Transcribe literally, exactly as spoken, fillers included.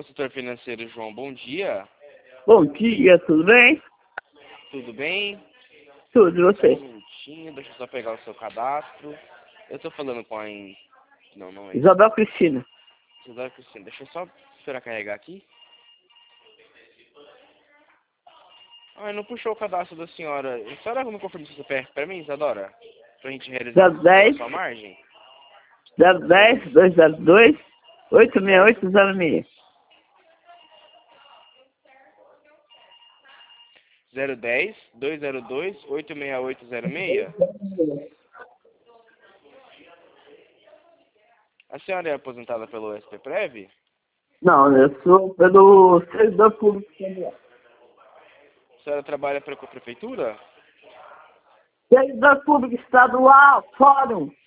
consultor financeiro João, bom dia. Bom dia, tudo bem? Tudo bem? Tudo, e você? Um minutinho, deixa eu só pegar o seu cadastro. Eu tô falando com a... In... Não, não é. Isabel Cristina. Isabel Cristina, deixa eu só esperar carregar aqui. Ai, não puxou o cadastro da senhora. A senhora não confirma seu C P F pra mim, Isadora? Pra gente realizar a sua margem? zero dez, dois zero dois, oito seis oito zero seis. zero dez, dois zero dois, oito seis oito zero seis? A senhora é aposentada pelo S P Prev? Não, eu sou pelo servidor público federal. A senhora trabalha para a prefeitura? Servidor público estadual, fórum.